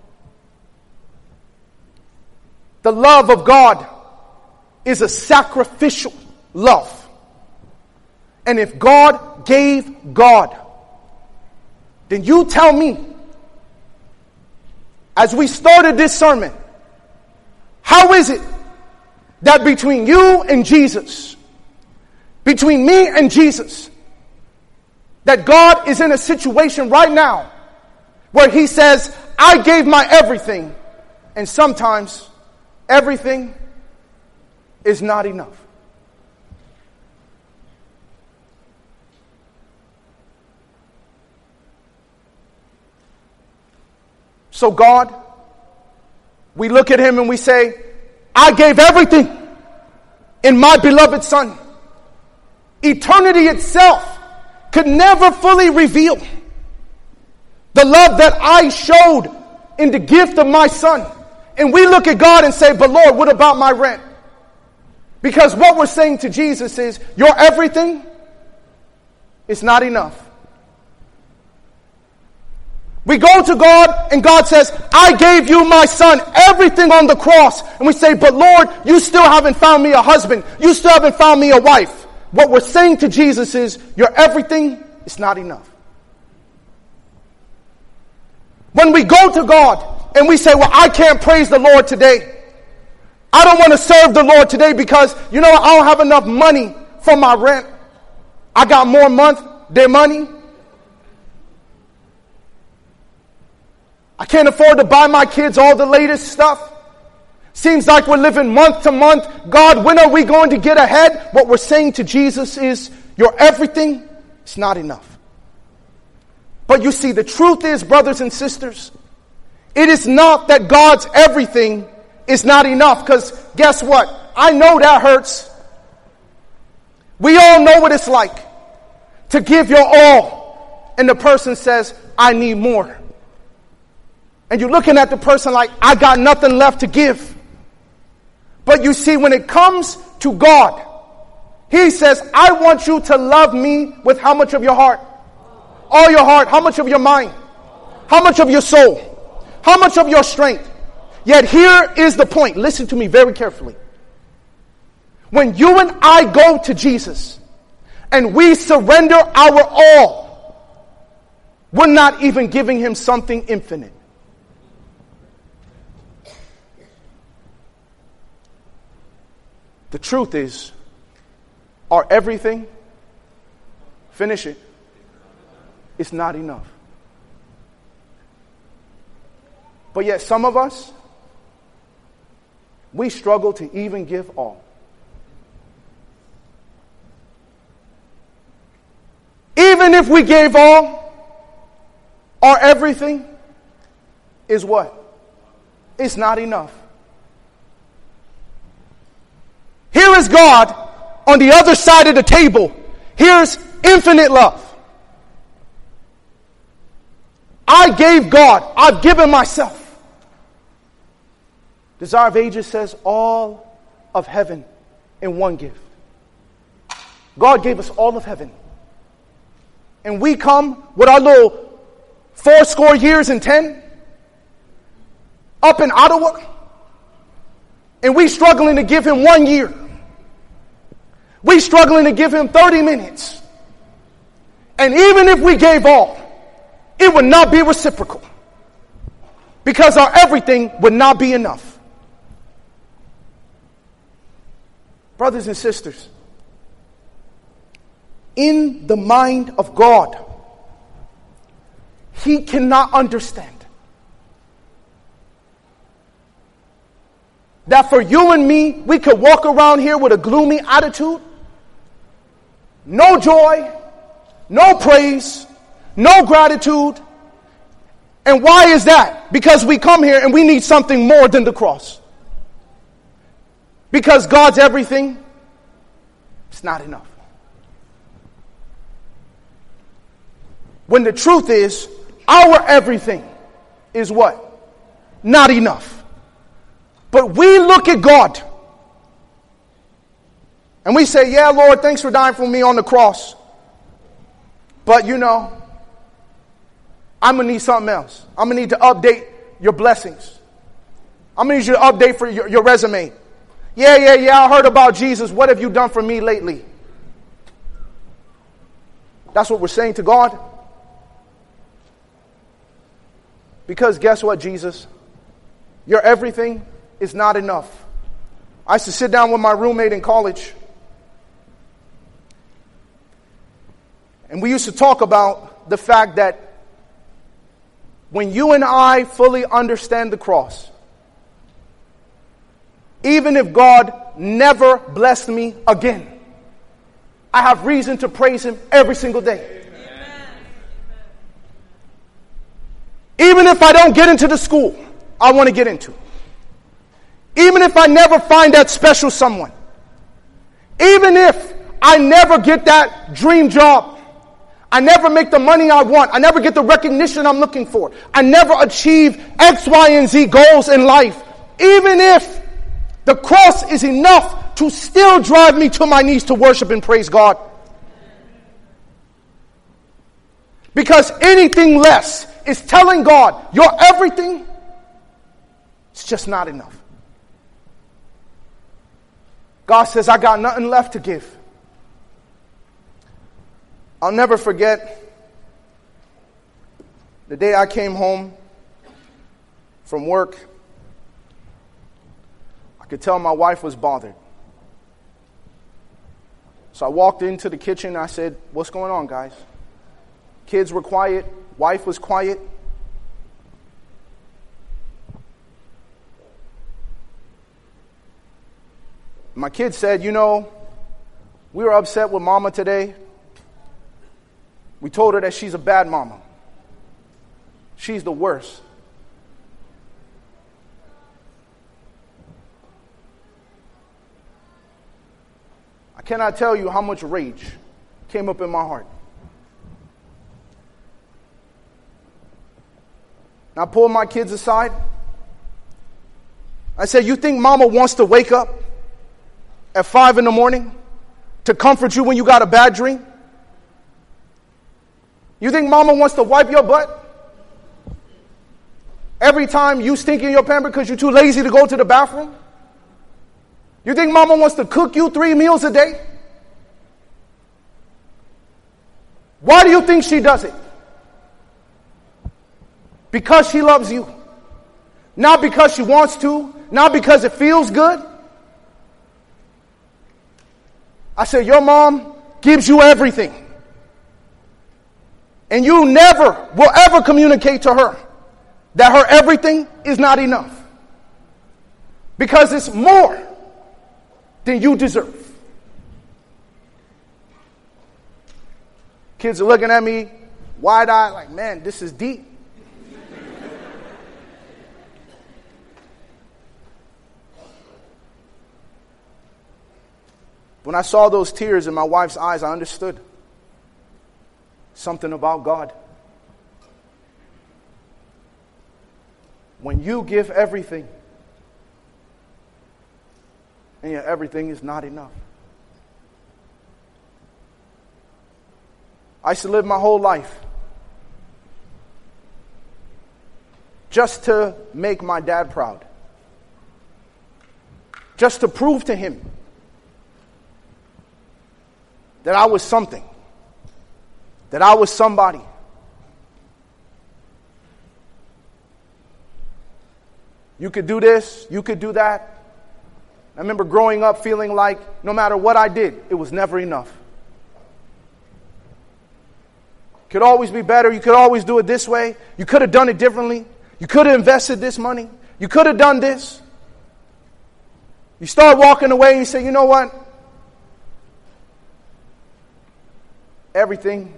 The love of God is a sacrificial love. And if God gave God, then you tell me, as we started this sermon, how is it that between you and Jesus, between me and Jesus, that God is in a situation right now where he says, I gave my everything, and sometimes everything is not enough. So God, we look at him and we say, I gave everything in my beloved Son. Eternity itself could never fully reveal the love that I showed in the gift of my Son. And we look at God and say, but Lord, what about my rent? Because what we're saying to Jesus is, your everything is not enough. We go to God and God says, I gave you my Son, everything on the cross. And we say, but Lord, you still haven't found me a husband. You still haven't found me a wife. What we're saying to Jesus is, your everything is not enough. When we go to God and we say, well, I can't praise the Lord today. I don't want to serve the Lord today because, I don't have enough money for my rent. I got more their money. I can't afford to buy my kids all the latest stuff. Seems like we're living month to month. God, when are we going to get ahead? What we're saying to Jesus is, your everything is not enough. But you see, the truth is, brothers and sisters, it is not that God's everything is not enough. Because guess what? I know that hurts. We all know what it's like to give your all, and the person says, I need more. And you're looking at the person like, I got nothing left to give. But you see, when it comes to God, he says, I want you to love me with how much of your heart? All your heart. How much of your mind? How much of your soul? How much of your strength? Yet here is the point. Listen to me very carefully. When you and I go to Jesus and we surrender our all, we're not even giving him something infinite. The truth is, our everything, finish it, it's not enough. But yet some of us, we struggle to even give all. Even if we gave all, our everything is what? It's not enough. Here is God on the other side of the table. Here's infinite love. I gave God. I've given myself. Desire of Ages says all of heaven in one gift. God gave us all of heaven. And we come with our little 80 years and 10 up in Ottawa. And we struggling to give him 1 year. We struggling to give him 30 minutes. And even if we gave all, it would not be reciprocal. Because our everything would not be enough. Brothers and sisters, in the mind of God, he cannot understand that for you and me, we could walk around here with a gloomy attitude, no joy, no praise, no gratitude. And why is that? Because we come here and we need something more than the cross. Because God's everything, it's not enough. When the truth is, our everything is what? Not enough. But we look at God and we say, yeah, Lord, thanks for dying for me on the cross. But you know, I'm going to need something else. I'm going to need to update your blessings. I'm going to need you to update for your resume. Yeah, I heard about Jesus. What have you done for me lately? That's what we're saying to God. Because guess what, Jesus? Your everything is not enough. I used to sit down with my roommate in college. And we used to talk about the fact that when you and I fully understand the cross, even if God never blessed me again, I have reason to praise him every single day. Amen. Even if I don't get into the school I want to get into. Even if I never find that special someone. Even if I never get that dream job. I never make the money I want. I never get the recognition I'm looking for. I never achieve X, Y, and Z goals in life. Even if the cross is enough to still drive me to my knees to worship and praise God. Because anything less is telling God, your everything, it's just not enough. God says, I got nothing left to give. I'll never forget the day I came home from work. I could tell my wife was bothered. So I walked into the kitchen and I said, what's going on, guys? Kids were quiet. Wife was quiet. My kids said, you know, we were upset with Mama today. We told her that she's a bad mama. She's the worst. I cannot tell you how much rage came up in my heart. And I pulled my kids aside. I said, you think Mama wants to wake up at 5 a.m. to comfort you when you got a bad dream? You think Mama wants to wipe your butt? Every time you stink in your pamper because you're too lazy to go to the bathroom? You think mama wants to cook you 3 meals a day? Why do you think she does it? Because she loves you. Not because she wants to. Not because it feels good. I said, your mom gives you everything. And you never will ever communicate to her that her everything is not enough. Because it's more than you deserve. Kids are looking at me wide-eyed like, man, this is deep. When I saw those tears in my wife's eyes, I understood something about God. When you give everything, and yet everything is not enough. I used to live my whole life just to make my dad proud. Just to prove to him that I was something. That I was somebody. You could do this, you could do that. I remember growing up feeling like no matter what I did, it was never enough. Could always be better. You could always do it this way. You could have done it differently. You could have invested this money. You could have done this. You start walking away and you say, you know what? Everything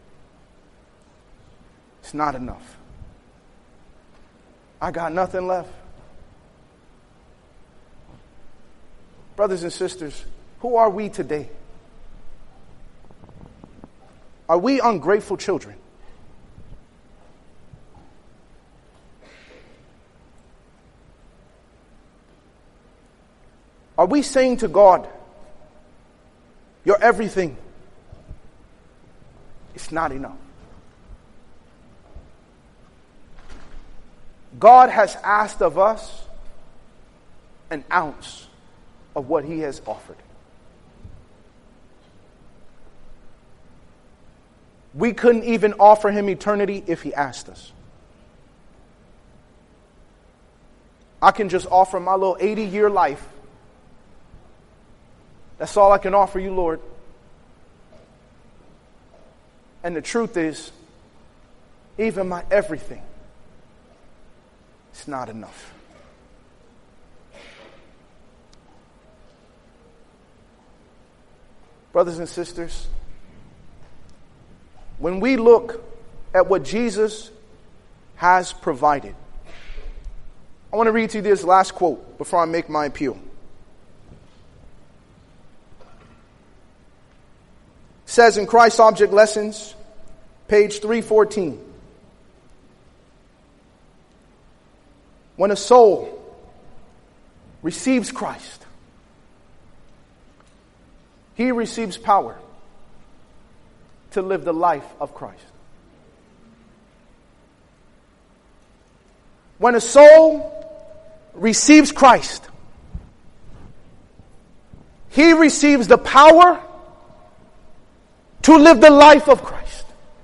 is not enough. I got nothing left. Brothers and sisters, who are we today? Are we ungrateful children? Are we saying to God, you're everything? It's not enough. God has asked of us an ounce of what He has offered. We couldn't even offer Him eternity if He asked us. I can just offer my little 80-year life. That's all I can offer you, Lord. And the truth is, even my everything, it's not enough. Brothers and sisters, when we look at what Jesus has provided, I want to read to you this last quote before I make my appeal. It says in Christ Object Lessons, page 314, when a soul receives Christ, he receives power to live the life of Christ. When a soul receives Christ, he receives the power to live the life of Christ.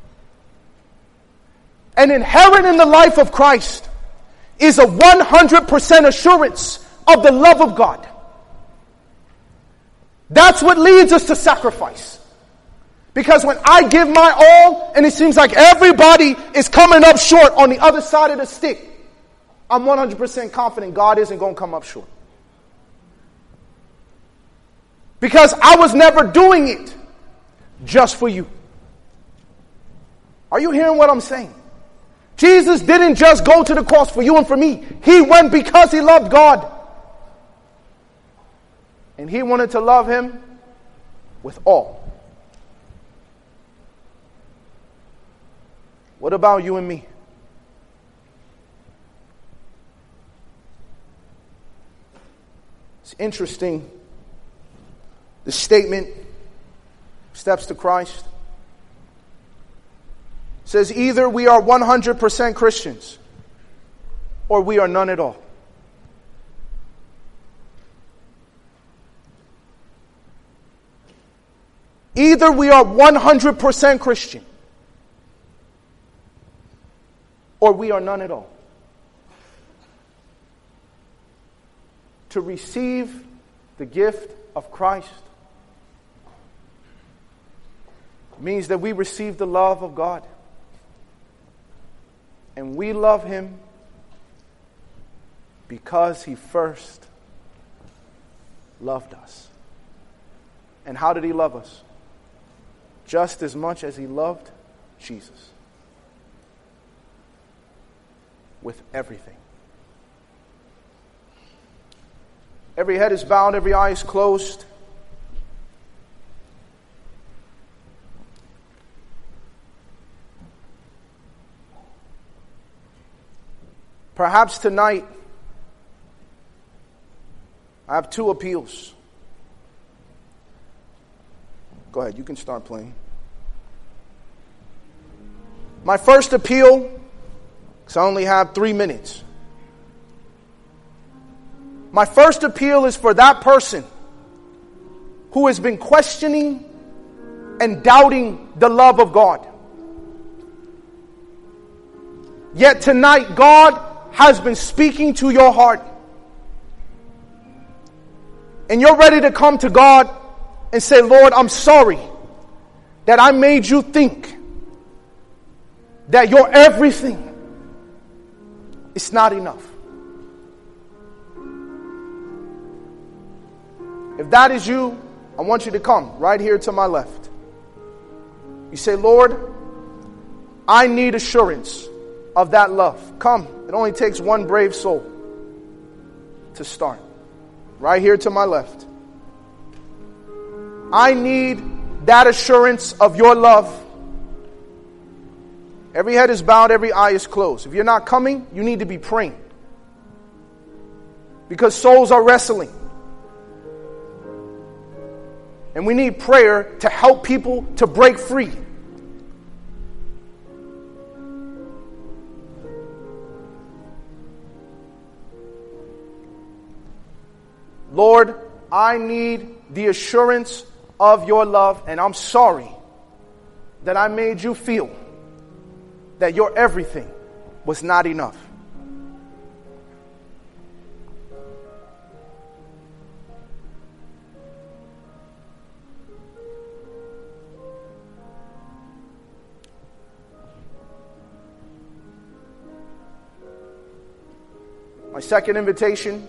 And inherent in the life of Christ is a 100% assurance of the love of God. That's what leads us to sacrifice. Because when I give my all and it seems like everybody is coming up short on the other side of the stick, I'm 100% confident God isn't going to come up short. Because I was never doing it just for you. Are you hearing what I'm saying? Jesus didn't just go to the cross for you and for me. He went because he loved God. And he wanted to love him with all. What about you and me? It's interesting. The statement, Steps to Christ, says either we are 100% Christians or we are none at all. Either we are 100% Christian, or we are none at all. To receive the gift of Christ means that we receive the love of God. And we love Him because He first loved us. And how did He love us? Just as much as He loved Jesus. With everything. Every head is bowed, every eye is closed. Perhaps tonight, I have two appeals. Go ahead, you can start playing. My first appeal, because I only have 3 minutes. My first appeal is for that person who has been questioning and doubting the love of God. Yet tonight, God has been speaking to your heart. And you're ready to come to God and say, Lord, I'm sorry that I made you think that your everything is not enough. If that is you, I want you to come right here to my left. You say, Lord, I need assurance of that love. Come. It only takes one brave soul to start. Right here to my left. I need that assurance of your love. Every head is bowed, every eye is closed. If you're not coming, you need to be praying. Because souls are wrestling. And we need prayer to help people to break free. Lord, I need the assurance of your love, and I'm sorry that I made you feel that your everything was not enough. My second invitation,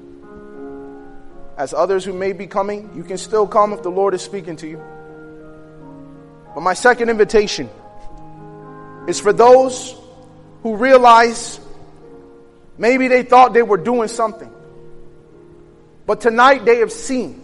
as others who may be coming, you can still come if the Lord is speaking to you. But my second invitation is for those who realize maybe they thought they were doing something, but tonight they have seen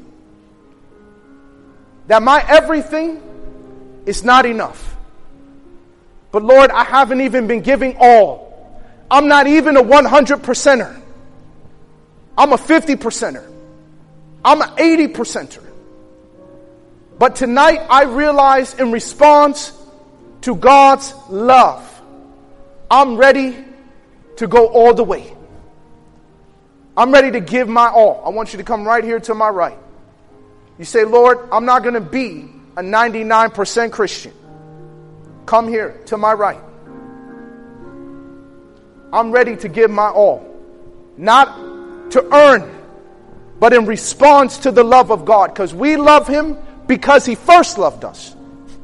that my everything is not enough. But Lord, I haven't even been giving all. I'm not even a 100%er. I'm a 50%er. I'm an 80%er. But tonight I realize in response to God's love, I'm ready to go all the way. I'm ready to give my all. I want you to come right here to my right. You say, Lord, I'm not going to be a 99% Christian. Come here to my right. I'm ready to give my all. Not to earn, but in response to the love of God. Because we love Him because He first loved us.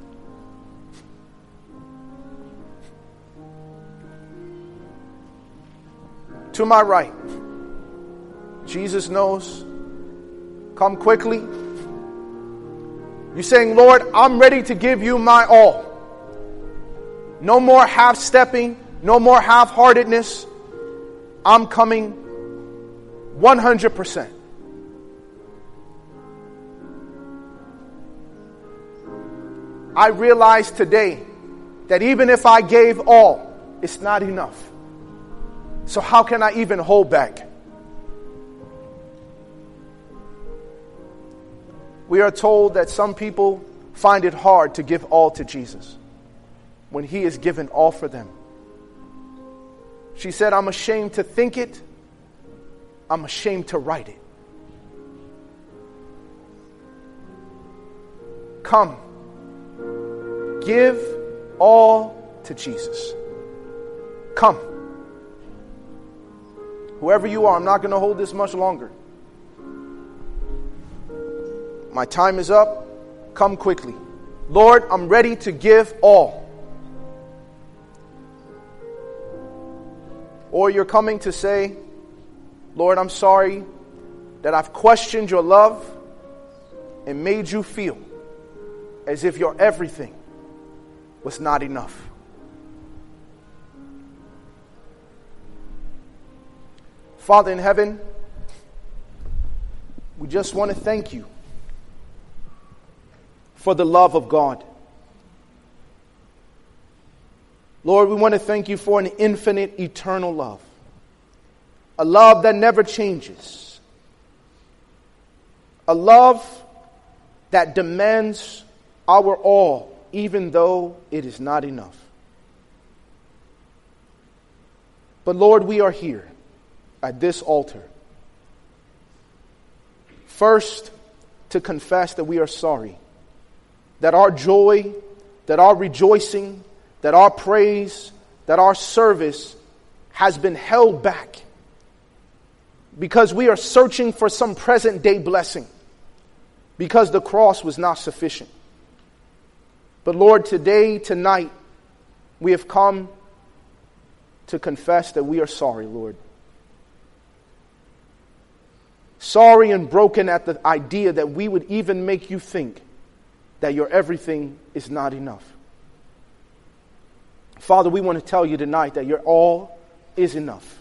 To my right. Jesus knows. Come quickly. You're saying, Lord, I'm ready to give you my all. No more half-stepping. No more half-heartedness. I'm coming 100%. I realize today that even if I gave all, it's not enough. So how can I even hold back? We are told that some people find it hard to give all to Jesus when He has given all for them. She said, I'm ashamed to think it. I'm ashamed to write it. Come. Give all to Jesus. Come. Whoever you are, I'm not going to hold this much longer. My time is up. Come quickly. Lord, I'm ready to give all. Or you're coming to say, Lord, I'm sorry that I've questioned your love and made you feel as if your everything was not enough. Father in heaven, we just want to thank you for the love of God. Lord, we want to thank you for an infinite, eternal love. A love that never changes. A love that demands our all, even though it is not enough. But Lord, we are here at this altar. First, to confess that we are sorry. That our joy, that our rejoicing, that our praise, that our service has been held back because we are searching for some present day blessing, because the cross was not sufficient. But Lord, today, tonight, we have come to confess that we are sorry, Lord. Sorry and broken at the idea that we would even make you think that your everything is not enough. Father, we want to tell you tonight that your all is enough.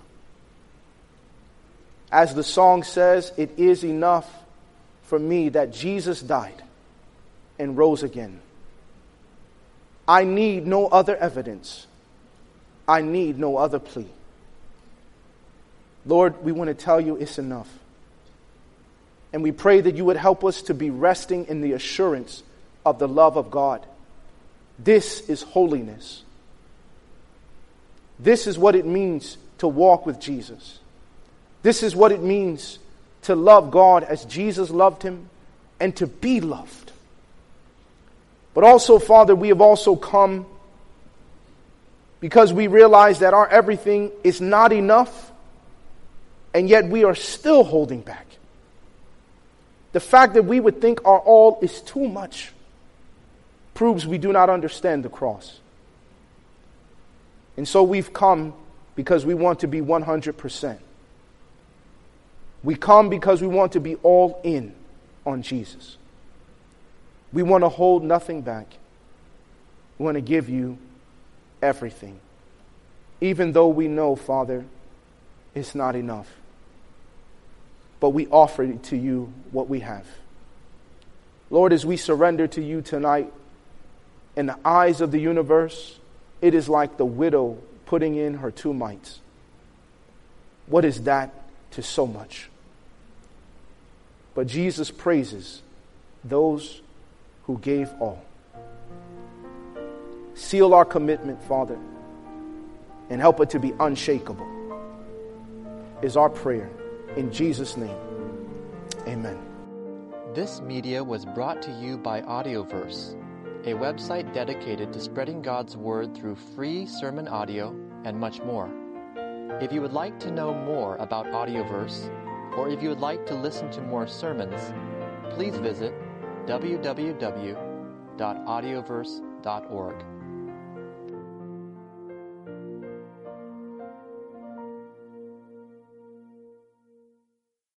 As the song says, it is enough for me that Jesus died and rose again. I need no other evidence. I need no other plea. Lord, we want to tell you it's enough. And we pray that you would help us to be resting in the assurance of the love of God. This is holiness. This is what it means to walk with Jesus. This is what it means to love God as Jesus loved him and to be loved. But also, Father, we have also come because we realize that our everything is not enough, and yet we are still holding back. The fact that we would think our all is too much proves we do not understand the cross. And so we've come because we want to be 100%. We come because we want to be all in on Jesus. We want to hold nothing back. We want to give you everything. Even though we know, Father, it's not enough. But we offer to you what we have. Lord, as we surrender to you tonight, in the eyes of the universe, it is like the widow putting in her 2 mites. What is that to so much? But Jesus praises those who gave all. Seal our commitment, Father, and help it to be unshakable, is our prayer. In Jesus' name, amen. This media was brought to you by Audioverse, a website dedicated to spreading God's Word through free sermon audio and much more. If you would like to know more about Audioverse, or if you would like to listen to more sermons, please visit www.audioverse.org.